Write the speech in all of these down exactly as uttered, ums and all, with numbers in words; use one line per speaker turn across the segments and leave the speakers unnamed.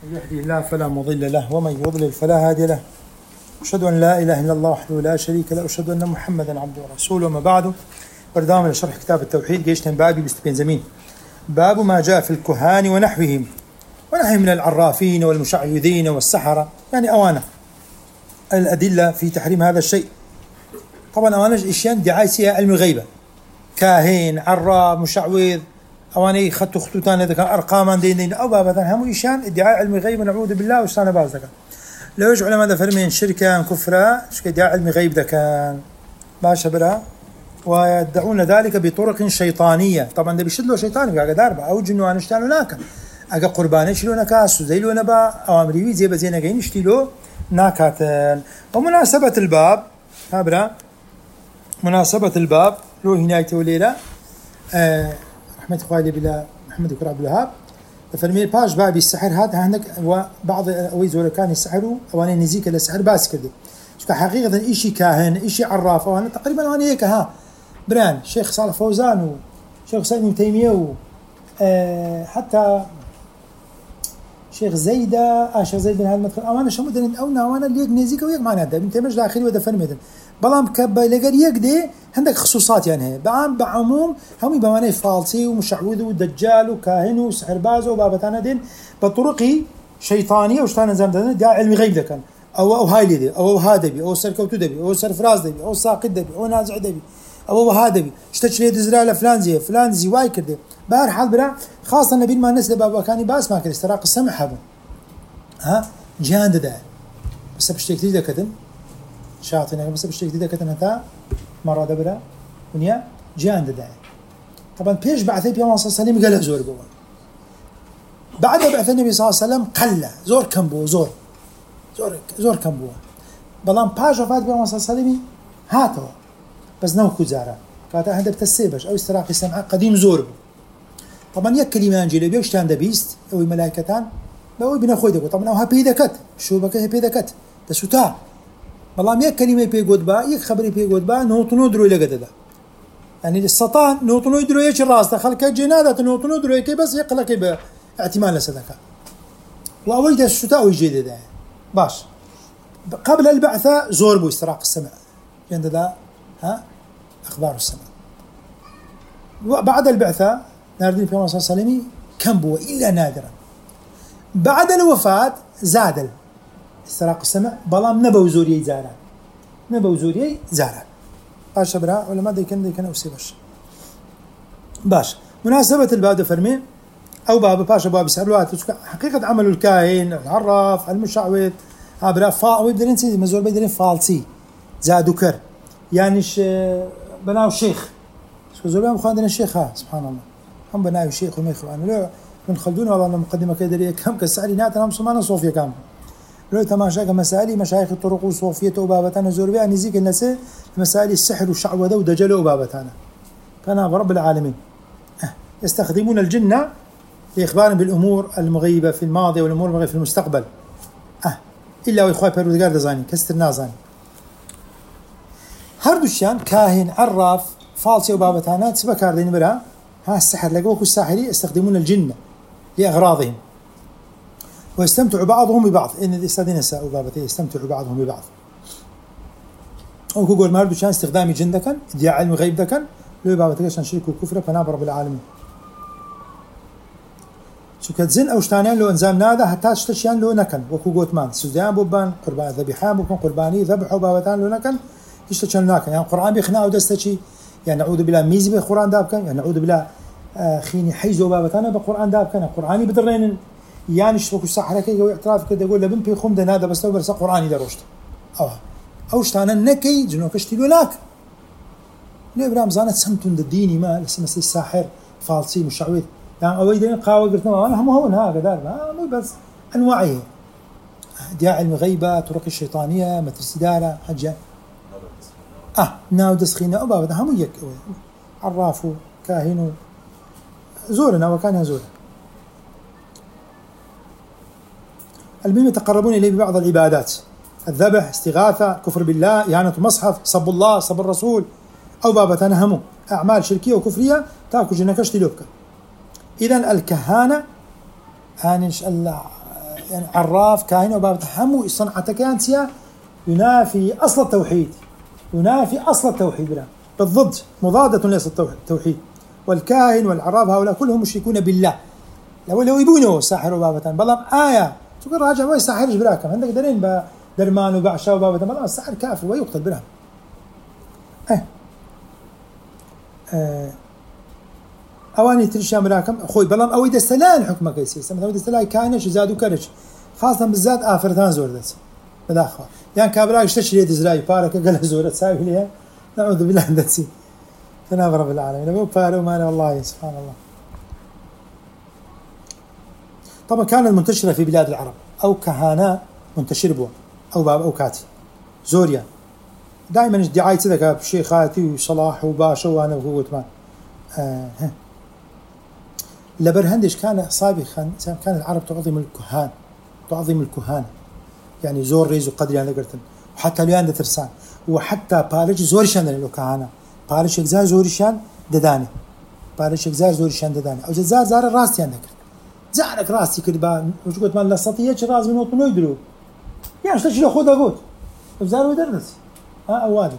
من يهدي الله فلا مضل له ومن يضلل فلا هادي له. أشهد أن لا إله إلا الله وحده لا شريك له، أشهد أن محمدا عبده ورسوله. وما بعد، برنامج لشرح كتاب التوحيد جيشتن بابي بستبين زمين. باب ما جاء في الكهان ونحوهم ونحوهم من العرافين والمشعوذين والسحرة، يعني أوانه الأدلة في تحريم هذا الشيء. طبعا أوانه إشياء دعاية سيها علم الغيبة، كاهن، عراف، مشعوذ، أواني خطو خطوتان هذا كان أرقاما دين دين أو بابا هم إشياء ادعاء علم الغيب ونعوذ بالله وستانا بازدك. لو يجعل علماء ذا فرمين شركا كفرا شك ادعاء علم الغيب ذا كان باشا برا، ويدعون ذلك بطرق شيطانية. طبعا ده بيشد له شيطان قاعد داربه أو جنوا أنشتانو ناكا أجا قرباني شلو نكاس وزيلو نبا أوامري زي بزينا جاين يشتيلو ناكاتن. ومناسبة الباب هابرا، مناسبة الباب لو هنا توليلا آه رحمة خوالي بلا محمد بن عبد الوهاب فرمي باش بابي السحر هذا عندك، وبعض أويزور كان يسحروا أواني نزيك للسحر باس كده. شو حقيقة إشي كاهن إشي عراف وأنا تقريبا وأنا هيك ها بران شيخ صالح فوزان وشيخ سعيد بن تيمية و آه حتى شيخ زيدة آه شيخ زيد بن هذا المدخل أوانا شو مدن أونا أوانا اللي نزيك وياك معنا ده بنت مش داخلي وده فرميدن بلام كبا لقى ياك ده عندك خصوصات يعني بعم بعموم هم بمعنى فالسي ومشعوذ ودجال وكاهن وسحرباز وبابتانا دين بطرق شيطانية وشتانا زمدان ده علم غيب ده كان أو أو هاي لدي أو هذا بي أو سركوتو دبي أو سرفراز دبي أو ساقط دبي أو نازع دبي أو هذا بي اشتشري دزرالة فلان زي فلان زي واي كده بار حال برا خاصة النبي ما نسل بابا كان باس ما كان استراق السمع حبه ها جهان ده بس بشتي كتير ده كتن شاطنا بس بشتي كتير ده كتن هتا مرة ده برا ونيا جهان ده طبعا بيش بعثي بيوم صلى الله عليه وسلم قال زور بوا بعد بعث النبي صلى الله عليه وسلم قلة زور كم بو زور زور زور كم بوا بلان باج وفات بيوم صلى الله عليه وسلم هاتوا بس نو كوزارة كانت هذا بتسيبش أو استراق السمع قديم زور بو. طبعا يك كلمة أنجيل بيوش تان دبيست أو ملائكتان لو ابن أخوي دكتور طبعا أو هبي دكت شو بك هبي دكت تسوتا والله يك كلمة بيجود با يك خبري بيجود با نوتنو درو إلى قددا يعني السطان نوتنو يدرو يش الراس دخل كجنادة نوتنو درو يك بس يقلق باعتماد لصدقة وأول ده السوتا ويجيد ده باش قبل البعثة زور بو استراق السمع عند ده ها أخبار السمع. وبعد البعثة ناردين في مصر السلمي كم بو إلا نادرا. بعد الوفاة زاد استراق السمع بلام نبو زوري زارا نبو زوري زارا باش برا ولا ما دي كان دي كان أوسيبش باش. مناسبة الباب فرمي أو باب باش باب سألوات حقيقة عمل الكاهن العراف المشعوذ عبر فا ويبدرين سيدي مزول بيدرين فالسي زادوكر يعني ش بناو شيخ شو زول خاندنا الشيخ ها سبحان الله هم بناو شيخ وما يخلو أنا لو من خلدون والله مقدمة كده ليه كم كسعري ناتنا مسلمان صوفيا كام لو تماشى كمسائل مشايخ الطرق وصوفية وبابتنا زور بيا نزيك الناس مسائل السحر والشعوذة ودجال وبابتنا كان برب العالمين يستخدمون الجنة لإخبار بالأمور المغيبة في الماضي والأمور المغيبة في المستقبل أه إلا وإخوة بيرودقار دزاني كستر نازاني هردوشان كاهن عراف فالسي وبابتانا سبا كاردين برا ها السحر لقوك الساحري يستخدمون الجنة لأغراضهم ويستمتع بعضهم ببعض إن الاستاذين الساء وبابتي يستمتع بعضهم ببعض أو كقول ما هردوشان استخدام جن كان ادعاء علم غيب ده كان لو بابتي عشان شركوا كفر فنابر بالعالمين شو كتزن أو شتانين لو إنزام نادا حتى شتشيان لو نكن وكو قوتمان سودان بوبان قربان ذبيحان بكون قرباني ذبحوا بابتان لو نكن يشتشان ناكن يعني القرآن بيخناو دستشي يعني نعوذ بالله ميزي بالقرآن دابكن يعني نعوذ بالله آه خيني حيزو بابتانا بالقرآن دابكن القرآني بدرين يعني شوكو السحرة كي يقول اعتراف كده يقول لبن بي خم ده هذا بس لو برس قرآني دروشت أو أو شتانا نكي جنو كشتيلو لاك ليه برام زانت سمتون الديني ما لسه مثل الساحر فالسي مشعوذ يعني أويدين قاوة قلت ما أنا هم هون هذا دار مو بس أنواعه ادعاء علم غيبة طرق الشيطانية مترسدالة حاجة آه ناو دسخينا أو بابا هم يك عرافو كاهنو زورنا وكان زورنا المهم يتقربون إليه ببعض العبادات الذبح استغاثة كفر بالله إهانة مصحف صب الله صب الرسول أو بابا تنهموا أعمال شركية وكفرية تاكو جنكش تلوبك. إذن الكهانة هانش يعني عراف كاهن وبابة همو صنعتك أنت ينافي أصل التوحيد، ينافي أصل التوحيد بلا بالضد، مضادة لأصل التوحيد. والكاهن والعراف هؤلاء كلهم مشركون بالله، لو لو يبونه ساحر وبابة بلام آية تقول راجع ما يساحرش براكم عندك دلين بدرمان وبعشا وبابة بلام الساحر كافر ويقتل بلا. أه. أه. أواني ترشا براكم أخوي بلام أو إذا استلان حكمك يسيس مثلا إذا استلان كاهنش زادوا كرش خاصة بالذات آفرتان زوردت بداخل يعني كابراك اشتشري دزراي بارك قال زورت ساوي ليها نعوذ بالله من ذاتي تناب رب العالمين مو بارو ما والله سبحان الله. طبعا كانت منتشرة في بلاد العرب أو كهانة منتشر بوا أو باب أو كاتي زوريا دائما ادعاء كذا بشيخاتي وصلاح وباشا وأنا وهو تمام. آه لبرهندش كان سابقا كان العرب تعظم الكهان تعظم الكهان يعني زور ريز وقدر يعني قرتن وحتى اليوم ترسان وحتى بارش زورشان لو كهانة بارش إجزاء زورشان دداني بارش إجزاء زورشان دداني أو زار زار راستي عندك زارك راسي كده وش قلت ما لصتيه راس من وطنه يدرو يعني ايش تشيله خذ اقول زار ودرس ها اوادي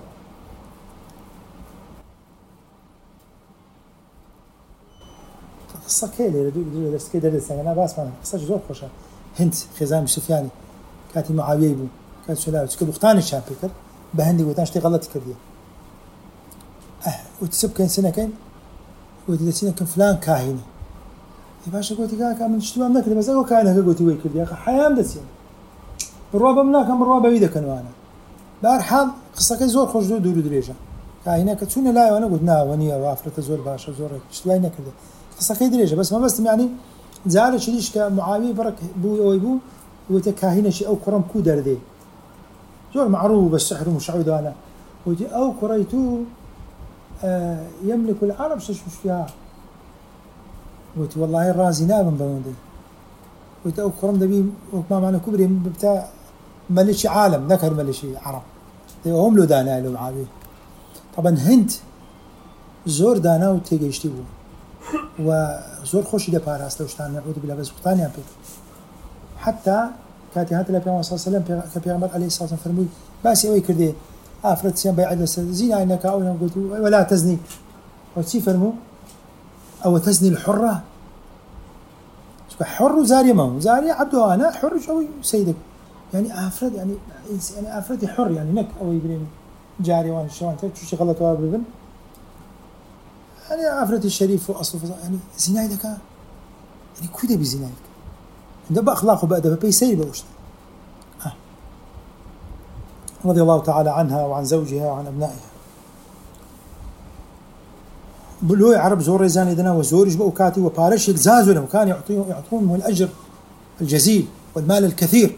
قصة كيلي ردو درس كده درس انا بس ما قصة زور خوشة هند خزام سفياني كاتي معاوية يبو كان سلالة كده بختان الشابيكر بهندي وتاش تغلط كرديه اه وتسب كان سنة كان وتدسينا كان فلان كاهني باشا قلت لك من اجتماع نكره بس هو كان قلت ويكل يا اخي حيام دسين الروابه منك من الروابه بيدك كانوا انا بارحال قصه زور خوش دو دور دريجه كاينه كتشونا لا وانا قلت نا ونيه وافرت زور باشا زور اشتباي نكره قصه كي دريجه بس ما بس يعني زعل شريش كمعاويه برك بو ويبو وتكاهنه شيء او كرم كو دردي زور معروف بالسحر ومشعوذ انا وتي او كريتو آه يملك العرب شش مش فيها قلت والله الرازي نابن بوندي قلت أو كرم دبي وما معنى كبري بتاع ملشي عالم ذكر ملشي عرب هم له دانا له معاوية طبعا هند زور دانا وتيجي يشتبوا وزور خوش ده باراس لو اشتان نعود بالله بس وقتاني عم حتى كاتي هات النبي صلى الله عليه وسلم كبيغمبر عليه الصلاة والسلام فرمي بس أوي كردي آفرت سيان بيعد زين عينك أو قلت ولا تزني وتسي فرمو أو تزني الحرة حر وزاري ما زاري عبده أنا حر شوي سيدك يعني أفرد يعني يعني أفرد حر يعني نك أو يبرين جاري وان شو أنت شو غلط وابن يعني أفرد الشريف وأصله يعني زنايدك يعني كده بزنايدك ده بأخلاقه بقى ده بيسير بوشت آه. رضي الله تعالى عنها وعن زوجها وعن أبنائها بلوي عرب زور زاني دنا وزورج بأوكاتي وبارش يجزازوا لهم كان يعطيهم يعطونهم الأجر الجزيل والمال الكثير.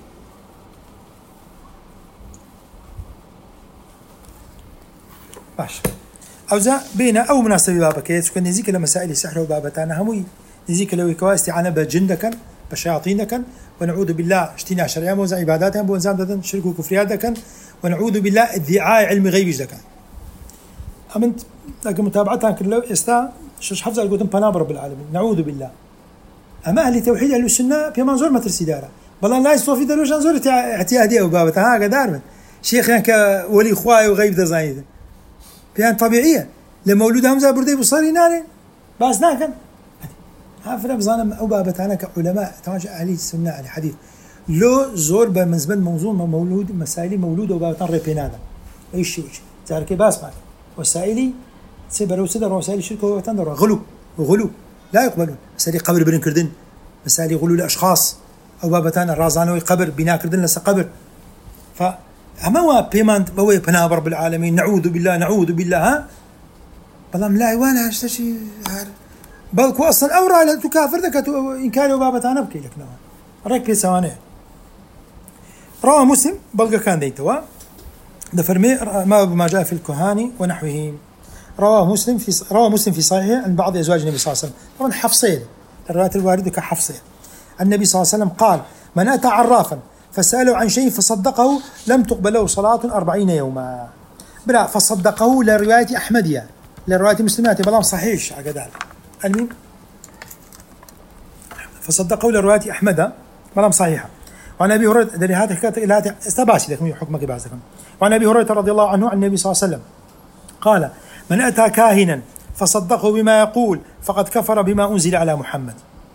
باش أوزا بين أو مناسبة بابكيت وكان نزيك لمسائل السحر وبابتانا هموي نزيك لو يكوا استعانة بجندكا بشياطينكا ونعوذ بالله اشتنا شريعة موزع عباداتهم بونزام ددن شرك وكفرياتكا ونعوذ بالله ادعاء علم غيب جدكا أمنت لكن متابعتها كله استا شش حفظ القدم بنابر رب العالمين نعوذ بالله أما أهل توحيد أهل السنة في منظور ما ترسي دارة والله لا يصوفي دلوش انظور اعتيادية وبابتها هذا دار من شيخ يعني كولي خواي وغيب دزايد بيان طبيعية لمولود همزة بردي بصري نارين بس ناكن هافر بظالم أو بابتانا كعلماء تواجه أهل السنة أهل الحديث لو زور بمزبن موضوع مولود مسائل مولود وبابتان ريبينادا أي شيء تعرف باس معك وسائلي سبر وسدر وسائل الشركة وتندر غلو وغلو لا يقبلون مسائل قبر بن كردن مسائل غلو لأشخاص أو بابتان الرازانوي قبر بناء كردن لسا قبر فأما هو بيمانت بوي بناب رب العالمين نعوذ بالله نعوذ بالله ها بلام لا وانا اشتشي بلكو أصلا أورا لا تكافر ذاك إن كان بابتان أبكي لك نوع رك في ثواني رواه مسلم بلغ كان ديتوا ده فرمي ما ما جاء في الكهان ونحوهم رواه مسلم في رواه مسلم في صحيحه عن بعض ازواج النبي صلى الله عليه وسلم طبعا حفصين الروايات الوارده كحفصين النبي صلى الله عليه وسلم قال من اتى عرافا فساله عن شيء فصدقه لم تقبل له صلاه أربعين يوما بلا فصدقه لروايه احمديه لروايه مسلمات بلام صحيح عقدال المهم فصدقه لروايه احمد بلام صحيحه وعن أبي هريرة دري هذا كات استباشي لكم حكمك بعضكم. وعن أبي هريرة رضي الله عنه عن النبي صلى الله عليه وسلم قال: من أتى كاهنا فصدقه بما يقول فقد كفر بما أنزل على محمد.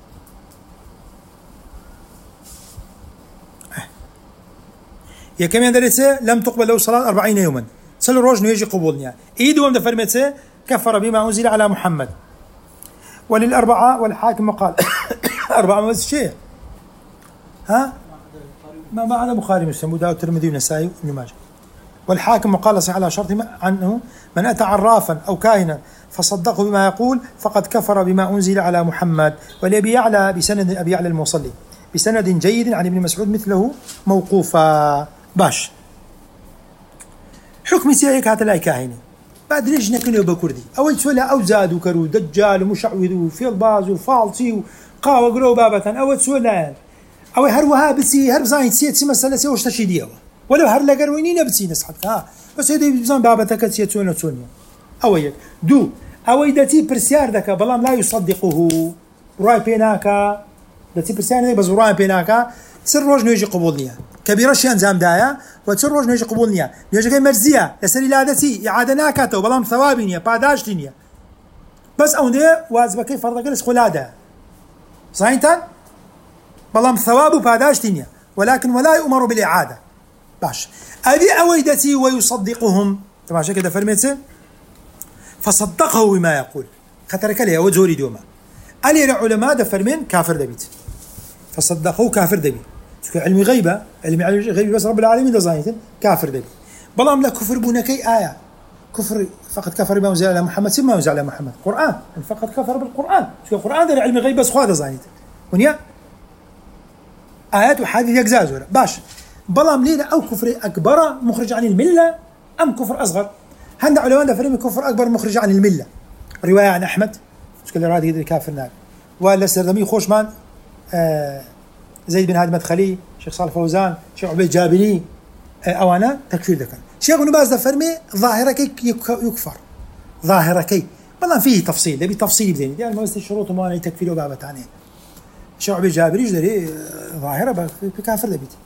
يا كمان درسه لم تقبل له صلاة أربعين يوما سل الرجل يجي قبولني إيده ومن فرمته كفر بما أنزل على محمد. وللأربعة والحاكم قال أربعة بس شيء ها ما ما على بخاري مسلم وداود الترمذي والنسائي وابن ماجه. والحاكم قال صح على شرط عنه: من أتى عرافا أو كاهنا فصدقه بما يقول فقد كفر بما أنزل على محمد. ولأبي يعلى بسند أبي يعلى الموصلي بسند جيد عن ابن مسعود مثله موقوفا. باش حكم سيئك هذا لا كاهني بعد ليش نكنه بكردي أول سؤال أو زاد وكرو دجال ومشعوذ وفي الباز وفالصي وقاوة قرو بابة أول سؤال أو هروها بتسي هرب زاين سيت سي مسألة سي وش تشيديه ولو هر لقروينين بتسي نصحك ها بس هذا بزان بابة كسيت سؤال سؤال أو يك دو أو إذا تي برسيار ذاك بلام لا يصدقه راي بيناكا إذا تي برسيار بس راي بيناكا سر روج نيجي قبولنيا كبيرة شيء أنزام دايا وتسر روج نيجي قبولنيا نيجي كي مرزية يسري لادتي إعادة ناكاتو بلام ثوابينيا باداشتينيا بس أو ده واجب كيف فرض جلس خلاده صحيحاً بلام ثواب باداشتينيا ولكن ولا يؤمر بالإعادة. باش أبي أويدتي ويصدقهم تمام كده فرميته فصدقه بما يقول خطرك ليه وجوري دوما علي العلماء ده فرمين كافر دبيت فصدقه كافر دبي علمي غيبة علمي غيبة بس رب العالمين ده زاينتن كافر دبي بلام لا كفر بونكي آية كفر فقد كفر بما أنزل على محمد سما أنزل على محمد قرآن فقد كفر بالقرآن شو القرآن ده علمي غيبة بس خواده زاينتن ونيا آيات وحادث يجزاز ولا باش بلام لينا أو كفر أكبر مخرج عن الملة أم كفر أصغر هند علماء ده فريم كفر أكبر مخرج عن الملة. رواية عن أحمد مش كل راد يدري كافر نار ولا سردمي خوشمان آه زيد بن هادي مدخلي شيخ صالح فوزان شيخ عبيد جابري آه أوانا تكفير ذكر شيخ ابن باز ده فرمي ظاهرة كي يكفر ظاهرة كي بلام فيه تفصيل ده بتفصيل بدين يعني ما الشروط وما تكفير وبابة ثانية شيخ عبيد جابري جدري ظاهرة بكافر ده بيت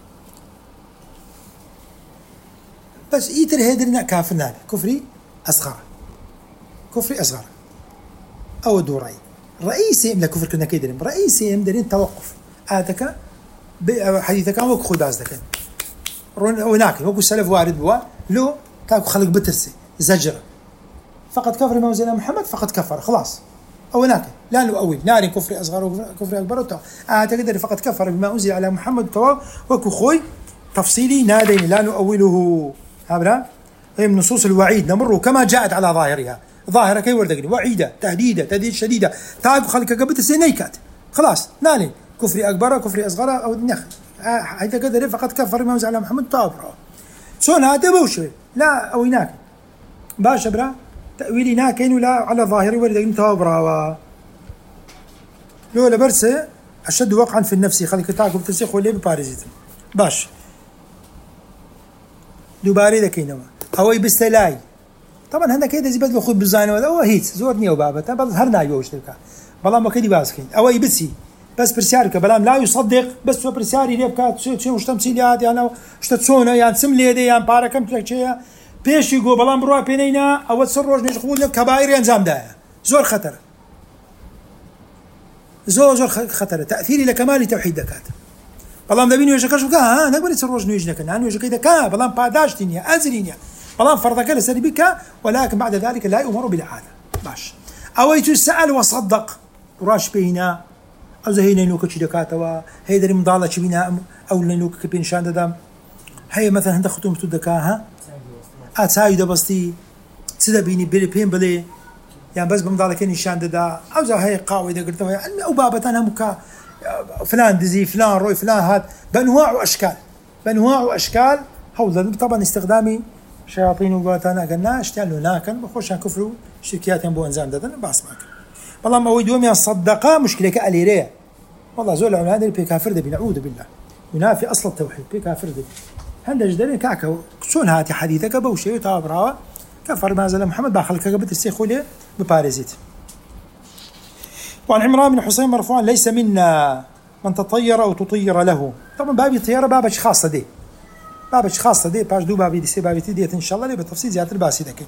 بس يتر هيدرنا كافر نار كفري أصغر كفري أصغر أو دوري رئيسي لا كفر كنا كيدرين رئيسي مدرين توقف آتك حديثك أو خد عزك هناك وقول السلف وارد بوا لو تاكو خلق بترسي زجرة فقد كفر ما أنزل محمد فقد كفر خلاص أو هناك لا نؤول نار كفر أصغر وكفر أكبر آتك فقد كفر بما أنزل على محمد توا وكو خوي تفصيلي نادين لا نؤوله هذا هي من نصوص الوعيد نمر كما جاءت على ظاهرها ظاهرة كي وردقني وعيدة تهديدة تهديد شديدة تاكو خلق قبت السنيكات خلاص نالي كفر أكبر كفر أصغر أو نخ هذا قدر فقد كفر ما أنزل على محمد تابرا شون هذا بوشي لا أو هناك باش برا تأويلي ناكين ولا على ظاهري وردقني تابرا لولا برسه أشد وقعا في النفس خلق تاكو بتسيخ واللي بباريزيت باش دوباري ذكينوا أو يبستلاي طبعا هذا كده زبد بخود بزانه ولا هو هيت زورني وبابا تبى هرنا يوش تلك بلا ما كدي باسكين أو يبسي بس برسيارك بلا لا يصدق بس هو برسياري ليه بكات شو شو مش تمثيليات يعني مش تتصونه يعني سملي دي يعني بارا كم تلك شيء بيش يقول بلا بروا بينينا أو تصرج نشقول كبائر ينزام ده زور خطر زور زور خطر تأثيري لكمال توحيد دكات بلام دبيني وجهك شو كا ها نقبل تصرج نيجنا كنا أنا وجهك إذا كا بلام باداش تنيا أزرينيا بلام فرضك لسري بك ولكن بعد ذلك لا يؤمر بالعادة باش أو يتسأل وصدق وراش بينا أو زهينا نوك شيء دكاتوا هي دري مضالة شبينا أو لنوك كبين شان دام هي مثلا هند ختوم تدكا ها أتساعد بستي تدا بيني بلي بين بلي يعني بس بمضالة كني شان دا أو زه هي قاوي إذا قلتوا يعني أو بابا أنا مكا فلان دزي فلان روي فلان هاد بأنواع وأشكال بأنواع وأشكال هو طبعا استخدامي شياطين وقاتنا قلنا اشتغلوا ناكن بخوش كفروا شركيات ينبو انزام دادن باس ماك والله ما ويدوم يصدقا مشكله كاليريه والله زول العلماء اللي بكافر ده بنعوذ بالله ينافي اصل التوحيد بكافر ده هند جدرين كاكا شلون هاتي حديثك بوشي تابرا كفر ما زال محمد باخلك قبل السيخولي بباريزيت. وعن عمران بن حسين مرفوعا ليس منا من تطير او تطير له. طبعا طبعا بابي طيارة بابش خاصة دي بابش خاصة دي باش دو بابي دي سي بابي تي ديت إن شاء الله لي بالتفصيل زيادة الباسي دكي.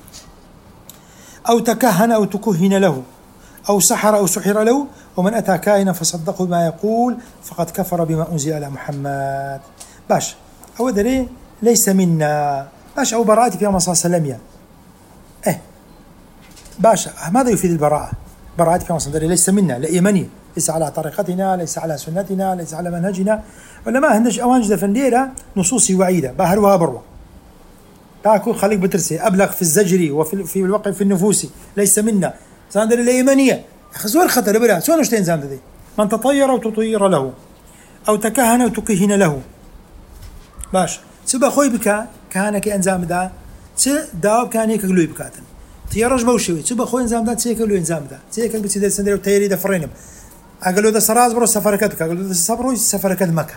أو تكهن أو تكهن له أو سحر أو سحر له ومن أتى كائنا فصدقه ما يقول فقد كفر بما أنزل على محمد. باش أو دري ليس منا باش أو براءتي في صلى الله عليه وسلم. إيه باش ماذا يفيد البراءة؟ براءتي في صلى ليس منا لا يمني ليس على طريقتنا ليس على سنتنا ليس على منهجنا ولا ما هندش أوانج فنديرة نصوص وعيدة باهرها بروا تاكو خليك بترسي أبلغ في الزجر وفي في الوقع في النفوس ليس منا صندر اليمنية خزور خطر برا شو نشتين زام ذي من تطير أو تطير له أو تكهن أو تكهن له. باش سبا خوي بك كان كي أنزام دا س داوب كان هيك قلوي بكاتن تيرج بوشوي سبا خوي أنزام دا تسيك قلوي أنزام دا تسيك بتسيد سندر وتيري دا فرينم أقولوا دا سراز برو سفركتك أقولوا دا سفروا سفركت مكة.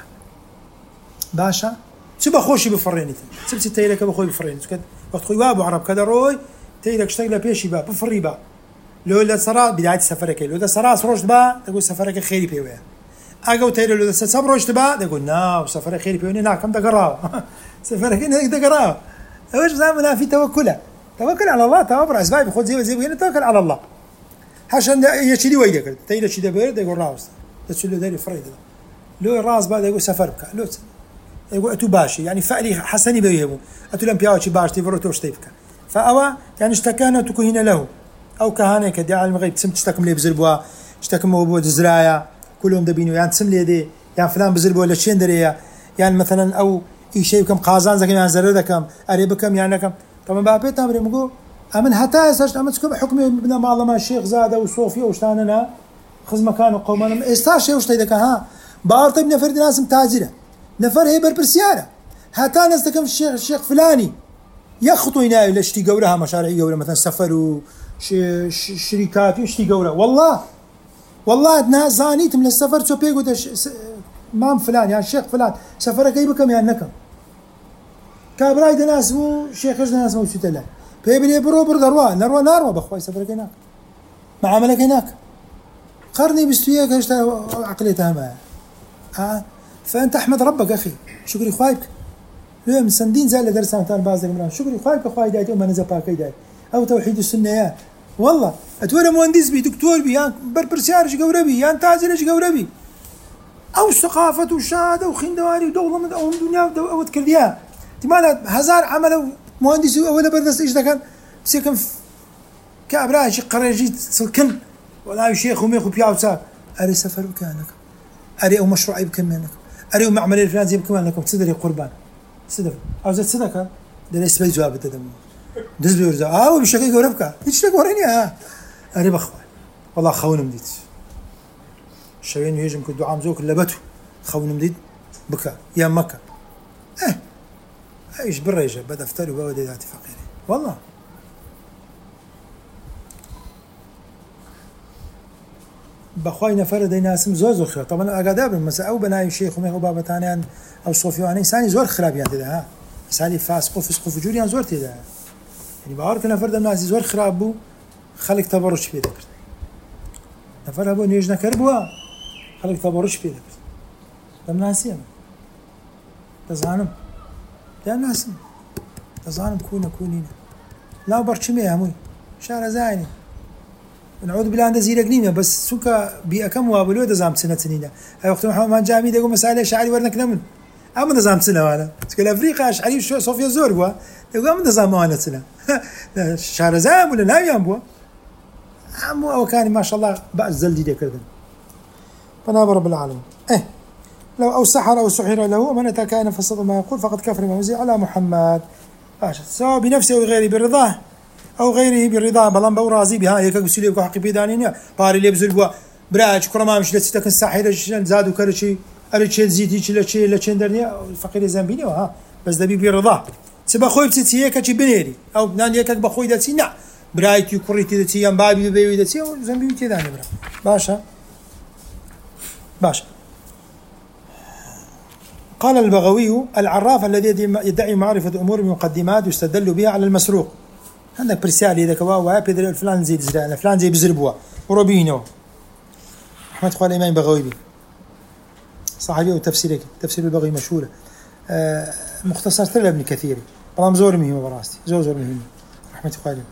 باشا سبا خوشي بفريني سبت تيرك بخوي بفريني كد وقت خوي بابو عرب كذا روي تيرك اشتغل بيشي باب بفري باب لو لا سراز بداية سفرك لو دا سراز روش با تقول سفرك خيري بيوه أجو تيري لو دا سفر روش با تقول ناو سفرك خيري بيوني ناكم دا قراو سفرك إنك دا قراو وش زعمنا في توكله توكل على الله توبر أسباب خذ زي زي وين توكل على الله عشان يشيلي ويدك تيري شيء دبر يقول راوس تشيله داري فريد لو راس بعد يقول سفرك لو يقول أتو باشي يعني فعلي حسني بيهمو أتو لم بياوشي باش تفرو توشتيفك فأوا يعني اشتكانا تكهين له أو كهانة كدعاء المغيب تسم تشتكم لي بزربوا اشتكم أبو زرايا كلهم دبينو يعني تسم لي دي يعني فلان بزربوا ولا شين دريا يعني مثلا أو أي شيء كم قازان زكيم يعني زرده كم أريبكم يعني كم طبعا بابي تامري مقول أمن حتى يسأل أمن تكون حكمي ابن معلم الشيخ زادة وصوفيا وشتاننا خذ مكانه قومنا استاشي وشتيدك ها بارطي ابن فرد ناس متاجرة نفر هي بربرسيارة حتى نستكم الشيخ الشيخ فلاني يخطو هنا إلى اشتي قولها مشاريع قولها مثلا سفر وشركات يشتي قولها والله والله أدنى زانيت من السفر سو بيقول ده مام فلان يعني الشيخ فلان سفرك يبكم يعني نكم كابراي دناس مو شيخ دناس مو شتلا بيبني برو بر دروا نروى نروى بخوي سفرك هناك معاملك هناك قرني بستوياك هشتا عقليتها ما ها فأنت أحمد ربك أخي شكري خوايبك اليوم مسندين زال درسان تان بازك مرام شكري خوايبك خواي دايت وما نزل باكي دايت أو توحيد السنة يا والله أتولى مهندس بي دكتور بي يعني بربرسيارش قوربي يعني تاجرش قوربي أو ثقافة وشهادة وخندواري ودولة من أو الدنيا أو تكرديها تمالا هزار عملوا مهندس ولا بردس إيش ده كان بسيكم كأبراج شيء قريجيت سلكن ولا شيخ وميخ وبيعو ساق أري سفر بكانك أري أو مشروع بكمانك أري معمل الفلان زي بكمانكم تدري قربان صدق أو زاد صدقة ده ليس بيجواب التدم دز بيرجع آه بشكل قربك إيش تقوليني آه أري بخوان والله خون مديت الشيء يجي ممكن دعاء مزوك لبته خون مديت بكى يا مكة إيه إيش بالرجال بدأ افتروا بودي ذات فقيري والله بخواينا فرد ناس زوز خير طبعا أقدر مثلا أو بناي شيخ ومه وبابا تانيان أو صوفياني إنسان زور خراب يعني ده ها إنسان فاسق وفسق وفجور يعني زور تدا يعني بعرف إن فرد الناس زور خراب بو خليك تبرش في ذكر نفر أبو نيجنا كربوا خليك تبرش في ذكر تم ناسيم تزانم يا ناس تزانم كونا كونين لا برشمي هموي شارع زايني نعوذ بالله عند زيرك نيمة بس سوكا بأكم وابلو دزام سنة سنينة هاي وقت محمد جامي دقوا مسألة شعري ورنك نمن أما دزام سنة وانا تقول أفريقيا شعري شو صوفيا زور بوا دقوا أما دزام وانا سنة شهر زام ولا لا يام بوا أما أو كان ما شاء الله بقى الزلدي ده كردن فناب رب العالمين إيه لو أو سحر أو سحر له من أتى كائنا فصدق ما يقول فقد كفر ما أنزل على محمد سواء بنفسه أو غيره برضاه أو غيره بالرضا بلان بو راضي بها هيك بسيلي بكو حقي بيدانينيا باري لي بزل بوا براج كرما مش لستك الساحره زادو كرشي اريتشي زيتي تشي لا تشندرنيا فقير زنبيني ها بس دبي بالرضا سبا خوي بتسي هيك تشي بنيري او نان هيك بخوي دتي نا برايتي كوريتي دتي يم بابي بيبي دتي زنبي تي داني برا باشا باشا قال البغوي العراف الذي يدعي معرفة أمور بمقدمات يستدل بها على المسروق عندك برسالة إذا كوا وابيدر فلان زي زرع فلان زي بزربوا وروبينو أحمد خوالي ما يبغوي بي صحابي وتفسيرك تفسير البغوي مشهورة آه مختصر لابن كثير بلام زور مهم براستي زور زور مهم رحمة الله عليه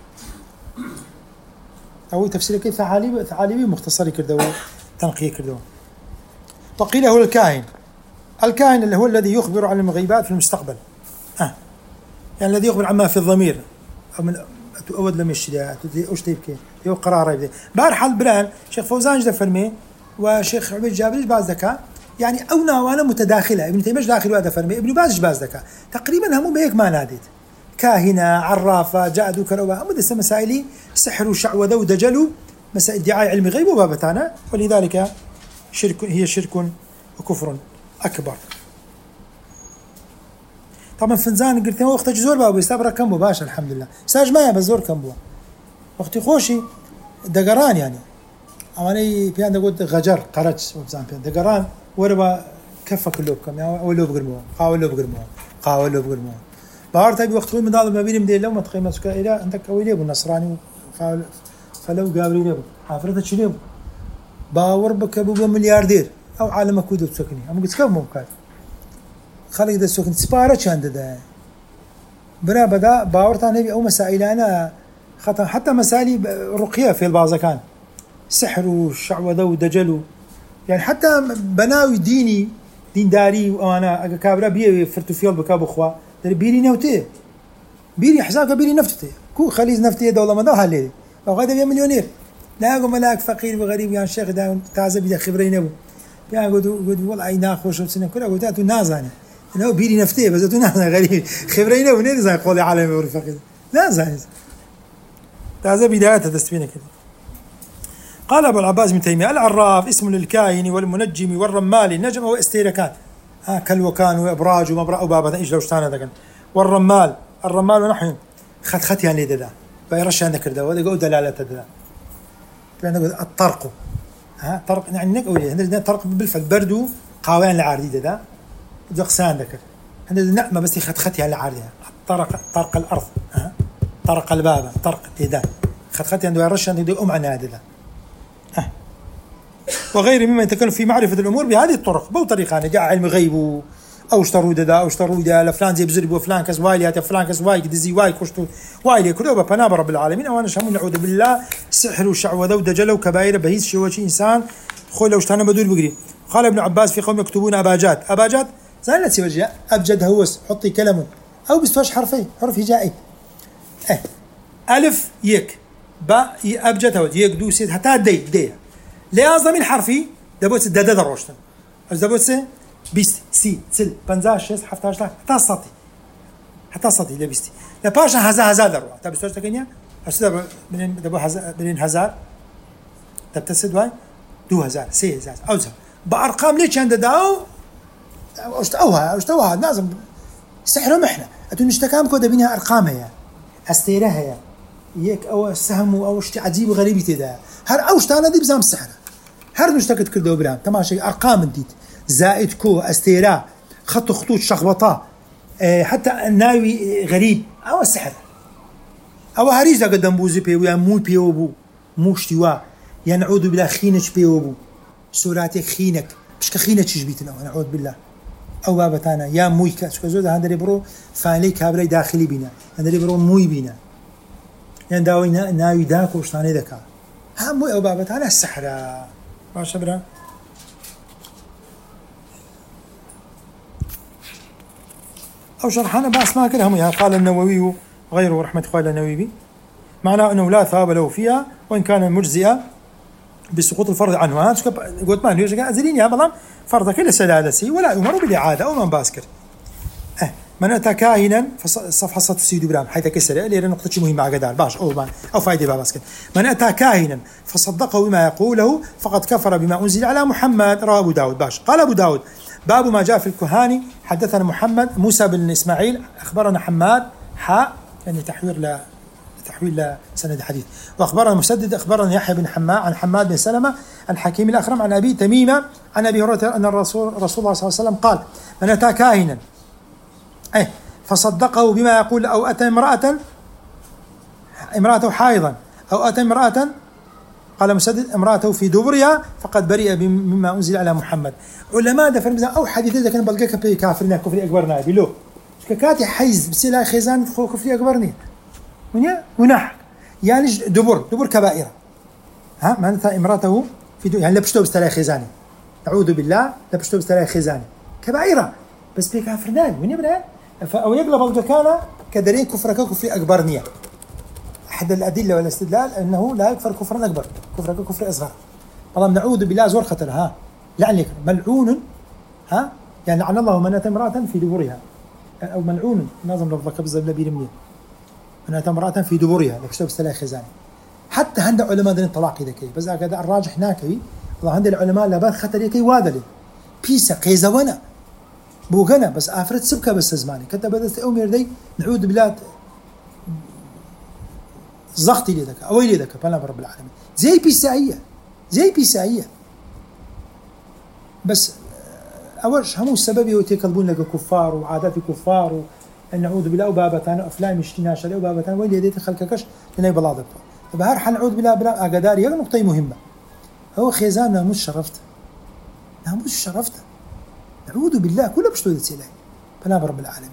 أو تفسيرك ثعالبي ثعالبي مختصر كردوا تنقيه كردوا. وقيل هو الكاهن الكاهن اللي هو الذي يخبر عن المغيبات في المستقبل آه. يعني الذي يخبر عما في الضمير أو من أود لم يشتريها أوش تيبكي يو قرار يبدأ بارحال بران شيخ فوزان جدا فرمي وشيخ عبيد جابر باز ذكاء يعني أو نوانا متداخلة ابن تيمية داخل وهذا فرمي ابن باز باز ذكاء تقريبا هم بهيك ما ناديت كاهنة عرافة جادو كروبا هم دس مسائلي سحر وشعوذة ودجل مسائل ادعاء علم غيب وبابتانا ولذلك شرك هي شرك وكفر أكبر. طبعا فنزان قلت له وقت جزور بابو يستبرك كم مباشر الحمد لله ساج ما بزور كم بوا وقت خوشي دقران يعني أماني بيان قلت غجر قرج وبزان بيان دقران وربا كفك اللوب كم يعني أول لوب قرموه قاول لوب قرموه قاول لوب قرموه بارت أبي وقت من هذا ما بيني مدير لو ما تقيم مسك إلى عندك أولي أبو النصراني قال فلو قابلي له عفرت تشيله باور بك أبو ملياردير أو عالم كودو تسكني أنا قلت كم ممكن خلي ده سكن سبارة شاند ده برا بدا باور تاني أو مسائل أنا خطأ حتى مسائل رقية في البعض كان سحر وشعوذة ودجل يعني حتى بناوي ديني دين داري وأنا كابرا بيه فرتوفيل بكابو خوا ده بيري نوتي بيري حسابك بيري نفتي كو خليز نفتي دولة ما ده هالليل أو غدا بيه مليونير لا أقول ملاك فقير وغريب يعني شيخ ده تعزب بده خبرين أبو يعني قلت قلت والله أي ناخوش وسنة كلها قلت أتو نازاني أنا بيري نفتي بس أتو نازاني غريب خبرين أبو نيد زي قولي عالمي ورفقي نازاني تعزب بداية تستبين كده. قال أبو العباس بن تيمية العراف اسم للكاهن والمنجم والرمال النجم هو استيركان ها كالوكان وإبراج ومبرأ وبابة إيش لو اشتان هذا كان والرمال الرمال ونحن خد خد يعني ده بيرش عندك ده وده يقول دلالة ده يعني نقول الطرق ها طرق يعني نقول هذا طرق بالفعل بردو قاوان العارضي ده ده قسان ذكر هذا نعمة بس خد خد يعني العارضي طرق طرق الأرض ها طرق الباب طرق ده خد خد يعني يرش عندك ده أم عن هذا ده وغير مما يتكلم في معرفة الأمور بهذه الطرق بو طريقة جاء علم غيب أو اشتروا ده أو اشتروا ده لفلان زي بزرب وفلان كز وايلي هات فلان كز واي كدزي واي كشتو وايلي كله ببناب رب العالمين أو أنا شامون نعوذ بالله سحر وشعوذة ودجل وكبائر بهيز شيء إنسان خول لو اشتانا بدور بقري. قال ابن عباس في قوم يكتبون أباجات أباجات زين لا تسوي أبجد هوس حطي كلمه أو بستوش حرفي حرف هجائي إيه ألف يك باء أبجد هوس يك دو سيد حتى دي دي لازم الحرفي دبوت دادا دروشتن أج دبوت بيست سي سل بنزاش شس حفتاش لا حتى صتي حتى صتي لبستي لا باشا هزا هزا دروا تبستوش تكنيا أشتى من دبو هزا من هزار تبتسد واي دو هزار سي هزار أوزها بأرقام ليش عند داو أشتوها أشتوها لازم سحرهم إحنا أتون نشتكام كده بينها أرقامها يعني أستيرها يعني يك أو السهم أو شيء عجيب وغريب تدا هر أوش تانا دي بزام السحر هر مشتكت كل دو برام تمام شيء أرقام ديت زائد كو استيراء خط خطوط شخبطة أه حتى الناوي غريب أو السحر أو هريز قدام بوزي بيو يا مو بيو بو مو اشتواء يعني نعوذ بالله خينك بيو بو سوراتك خينك مش كخينك شجبيتنا نعوذ بالله أو بابتانا يا موي كاس كزود هندري برو فانلي كابري داخلي بينا هندري برو موي بينا يعني داوينا ناوي داك وشتاني ذكاء هم مو أو بابتانا السحر ما شبرا أو شرحنا بس ما كلهم يا قال النووي غيره رحمة الله النووي معناه أنه لا ثواب له فيها وإن كان مجزئة بسقوط الفرض عنه. أنا قلت ما نيجي أزلين يا بلام فرض كل سلالسي ولا يمر بالإعادة أو من باسكر. أه من أتى كاهنا فصفحة ستة وستين برام حيث كسر اللي نقطة شيء مهمة عقدار باش أو ما أو فائدة باسكر. من أتى كاهنا فصدقه بما يقوله فقد كفر بما أنزل على محمد. رواه أبو داود باش. قال أبو داود باب ما جاء في الكهان. حدثنا محمد موسى بن إسماعيل أخبرنا حماد حاء يعني تحوير لا تحويل سند الحديث. وأخبرنا مسدد أخبرنا يحيى بن حماد عن حماد بن سلمة عن حكيم الأخرم عن أبي تميمة عن أبي هريرة أن الرسول رسول الله صلى الله عليه وسلم قال من أتى كاهنا أي فصدقه بما يقول أو أتى امرأة امرأة حائضا أو أتى امرأة قال مسدد امرأته في دبرها فقد برئ مما أنزل على محمد. علماء ده فرمزان أو حديث إذا كان بلقى كفر كافرنا كفر أكبرنا بلو كاتي حيز بسلا خيزان خو كفر أكبرني ونيا ونح يعني دبر دبر كبائرة ها معناتها امرأته في دو يعني لبشتو بستلا خيزاني أعوذ بالله لبشتو بستلا خيزاني كبائرة بس بكافرنا من يبرأ أو يقلب الجكانة كدرين كفرك كفر أكبرني. أحد الأدلة والاستدلال أنه لا يكفر كفرا أكبر كفر كفر أصغر. اللهم نعوذ بالله زور خطر ها لعنك ملعون ها يعني لعن الله من أتى امرأة في دبرها أو ملعون نظم لفظك بالزبلة بيرميه من أتى امرأة في دبرها لكشتوب استلا خزاني. حتى عند علماء دين الطلاق إذا كي بس هذا الراجح ناكي والله عند العلماء لا بال خطر يكي وادلي بيسا قيزوانا بوغنا بس آفرت سبكة بس زماني كنت بدأت أمير دي نعوذ بالله زغطي لذلك أويلي ذلك بلا رب العالمين زي بيسائية زي بيسائية بس أولش همو السبب يتقلبون لك كفار وعادات كفار ونعوذ بالله وبابتان أفلام اشتناش عليه وبابتان ويلي يديت خلقكش لناي بلاضك فبهار حال نعوذ بالله بلا أقدار يغن نقطة مهمة هو خيزاننا مش شرفت مش شرفت نعوذ بالله كله بشتودة سيلاي بلا رب العالمين.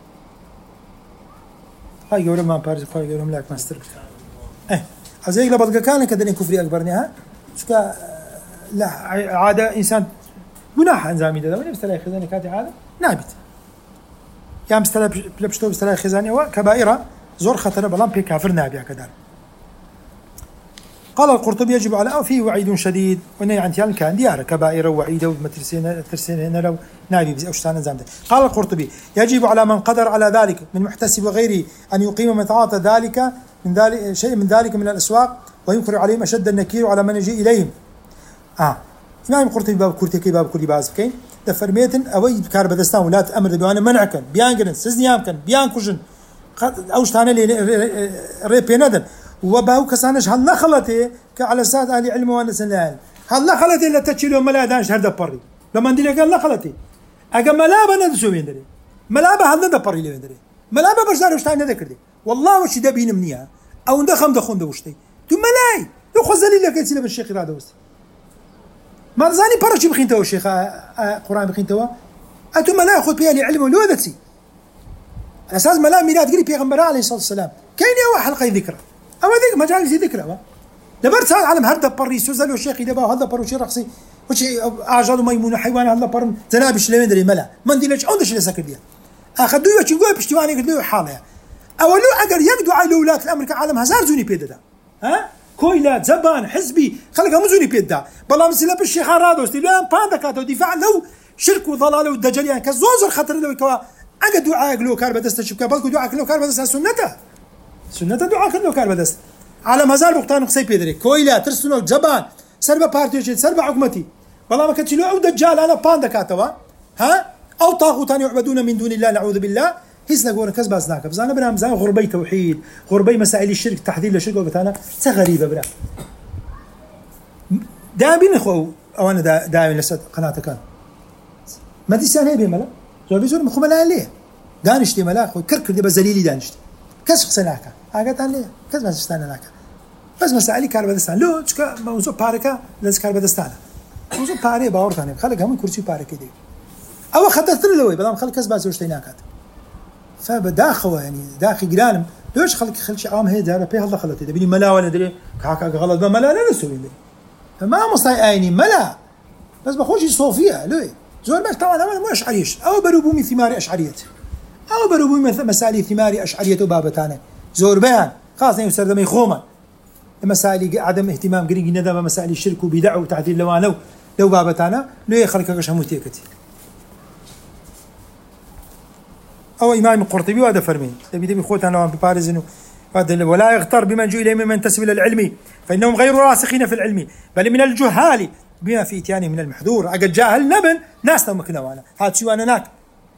هاي يقولون ما بارز هاي يقولون لك ماستر إيه أزاي لبضك كان كذا كفري أكبرني ها شو لا عادة إنسان جناح إنزامي ده وين بستلا خزاني كاتي عادة نابت يا مستلا بلبشتو بستلا خزاني وكبائرة زور خطر بلام بي كافر نابي كذا. قال القرطبي يجب على أو فيه وعيد شديد ونهي عن تيان كان ديار كبائر وعيدة ومترسين ترسين هنا لو نابي بز أوشتان زامده. قال القرطبي يجب على من قدر على ذلك من محتسب وغيره أن يقيم من تعاطى ذلك من ذلك شيء من ذلك من الأسواق وينكر عليهم أشد النكير على من يجي إليهم. آه إمام القرطبي باب كورتكي باب كل باز كين دفرميتن أوي بكار بدستان ولا تأمر بيان منعكن بيان جرن سزنيام كن بيان كوجن أوشتان اللي ريبيندن وباو كسانش هلا خلتي كعلى ساد أهل علم ونسنان هلا خلتي لا تشيلوا ملا دانش هذا بري لما ندير قال لا خلتي أجا ملابا ندسو بيندري ملابا هذا ده بري اللي بيندري ملابا بشار وشتاين ذكر دي والله وش ده بين منيها أو ندخم دخون ده وشتي تو ملاي لو خزلي لك يصير بالشيخ هذا وست ما زاني برش بخين تو الشيخ قرآن بخين تو أنتم ملا خذ بيها علم ولودتي أساس ملا ميلاد قري بيغمبر عليه الصلاة والسلام كاين يا واحد حلقة ذكرى أو ذيك مجال زي ذكرى دبرت سال عالم هذا بري سوزل والشيخ يدبا هذا برو شي رقصي وشي أعجاد ميمون حيوان هذا برن تنابش لين دري ملا ما ندير ليش عندش اللي سكر ديا أخذوا يوشي يقول بشتواني يقولوا حالة أولو أجر يقدوا على ولاة الأمريكا عالم هزار زوني بيدا ها كويلات زبان حزبي خلقها مزوني بيدا بلا مثل بالشيخ هذا واستلام باندكات ودفاع لو شرك وضلال والدجال يعني كزوزر خطر لو كوا أجد دعاء لو كار بدست شبكة بالكو دعاء لو كار بدست سنته سنة دعاء لو كار بدست على مزال وقتان قصي بيدري كويلات ترسلوا زبان سربا بارتيوشي سربا حكمتي بلا ما كتشلو أو دجال أنا باندكات ها أو طاغوتان يعبدون من دون الله نعوذ بالله هيسنا قولنا كذب زناك بزانا بنا مزان غربي توحيد غربي مسائل الشرك تحذير للشرك وبتانا سغريبة بنا دائما اخو او انا دائما لسه قناتك كان ما دي سنه بملا زول بيزور مخ ملا عليه دانشتي ملا اخو كركر دي بزليلي دانشتي كسخ سناك اجت عليه كذب استنى لك بس مسائل كاربدستان لو تشكا موضوع باركا لازم كاربدستان موضوع باري باور ثاني خلق هم كرسي باركي دي او خدت له بلا خلق كسب زوجتيناكات فبداخوا يعني داخل جرانم ليش خلق خلش عام هي دار بي الله خلت دبي ملا ولا دري كاكا غلط ما ملا لا نسوي دي فما مصاي عيني ملا بس بخوش صوفيا ليه زول ما طبعا ما اشعريش او بروبومي ثماري اشعريت او بروبومي مسالي ثماري اشعريته بابتانه زور بيان خاصه يسرد ما يخوما مسائل عدم اهتمام قريق ندم مسائل الشرك وبدع وتعديل لوانو لو بابتانا ليه خلقكش هموتيكتي أو إمام القرطبي وهذا فرمين تبي تبي خوتنا ببارز إنه هذا ولا يغتر بمن جو إليه ممن ينتسب إلى العلم فإنهم غير راسخين في العلم بل من الجهال بما في إتيانه من المحذور أجد جاهل نبن ناس لو مكنوانا هات شو أنا ناك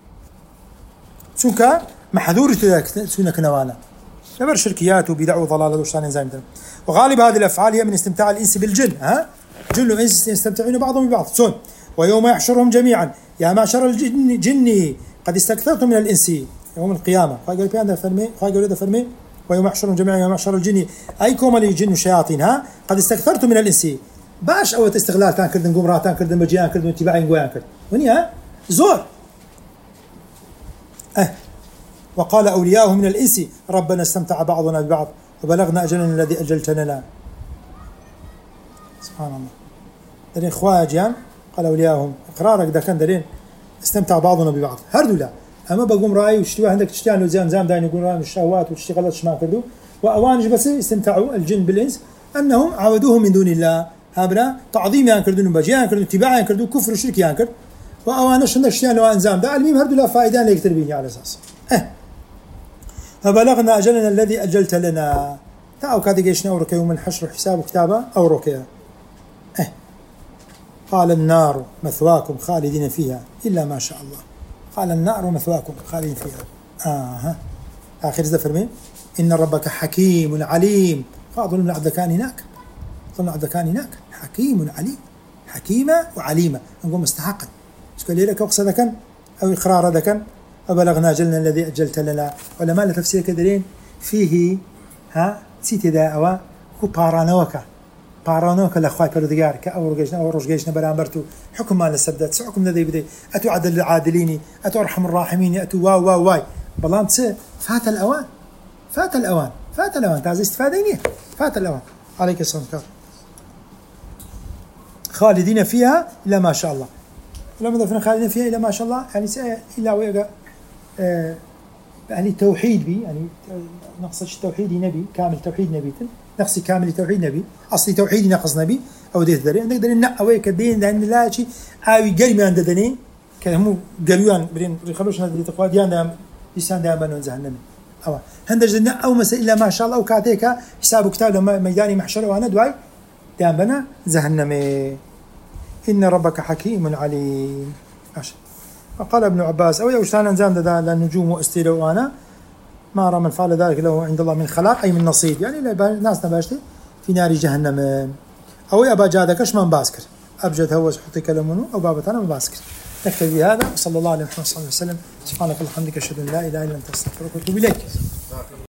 سونك محذور سونك نوانا نبر شركيات وبدع وضلال وشان زين وغالب هذه الأفعال هي من استمتاع الإنس بالجن ها جن وإنس يستمتعون بعضهم ببعض سون ويوم يحشرهم جميعا يا معشر الجن جني قد استكثرتم من الإنس يوم القيامة قال بيان فرمي قال ده فرمي ويوم يحشرهم جميعا يوم يحشر الجن أي كومالي الجن والشياطين ها قد استكثرتم من الإنس باش أو استغلال تان كردن قمرة تان كردن مجيان كردن اتباعين قويان كردن ونيا زور أه وقال أولياءه من الإنس ربنا استمتع بعضنا ببعض وبلغنا أجلنا الذي أجلت لنا. سبحان الله. دلين خواجان قال أولياءهم إقرارك ده كان دلين استمتع بعضنا ببعض هردو لا أما بقوم رأي وشتوى عندك تشتغل وزام زام داين يقول رأي الشهوات وتشتغل شما كردو وأوانج بس استمتعوا الجن بالإنس أنهم عودوه من دون الله هابنا تعظيم يعني كردون بجيان كردون اتباع يعني كردون كفر وشرك يعني كرد وأوانش عندك اشتغل وأنزام ده المهم هردو لا فائدان ليكتر بيني على أساس أه فبلغنا أجلنا الذي أجلت لنا تعالوا كادي جيشنا أورك يوم الحشر حساب كتابة أورك أه قال النار مثواكم خالدين فيها إلا ما شاء الله. قال النار مثواكم خالدين فيها آه آخر ذا فرمين إن ربك حكيم عليم. فأظن من عبد كان هناك ظن عبد كان هناك حكيم عليم حكيمة وعليمة نقول مستحقا تقول لي لك أقصد كان أو إقرار هذا كان وبلغنا أجلنا الذي أجلت لنا. علماء لتفسير كدرين فيه ها سيتي دا أوا كو بارانوكا بارانوكا لأخوي بردقار كأو رجيشنا أو رجيشنا برامبرتو حكم ما لسبدت حكم ذي بدي أتو عدل العادلين أتو أرحم الراحمين أتو واو واو واي بلان تس فات الأوان فات الأوان فات الأوان تعز استفاديني فات الأوان عليك السلام خالدين فيها إلا ما شاء الله. لما ذكرنا خالدين فيها إلا ما شاء الله يعني إلا ويقع آه يعني توحيد بي يعني نقصد توحيد نبي كامل توحيد نبي نقصي كامل توحيد نبي أصلي توحيد نقص نبي أو ده دري نقدر نقوي كدين لأن لا شيء أوي قريب عند دني كلامه قالوان برين خلوش هذا التقوى ديان دام لسان دام بنون زهنم أو هندج لنا أو مثلا إلا ما شاء الله وكاتيك حساب كتاب لما ميداني محشر وأنا دواي دام بنا زهنم. إن ربك حكيم عليم. عشان وقال ابن عباس أو يوشتان أنزام دا النجوم واستيلوا وأنا ما أرى من فعل ذلك له عند الله من خلاق أي من نصيب يعني ناس نباشتي في نار جهنم أو أبا جادك أش من باسكر أبجد هو حطي كلمونه أو بابتنا من باسكر. نكتفي بهذا وصلى الله عليه وسلم. سبحانك اللهم وبحمدك أشهد أن لا إله إلا أنت أستغفرك وأتوب إليك.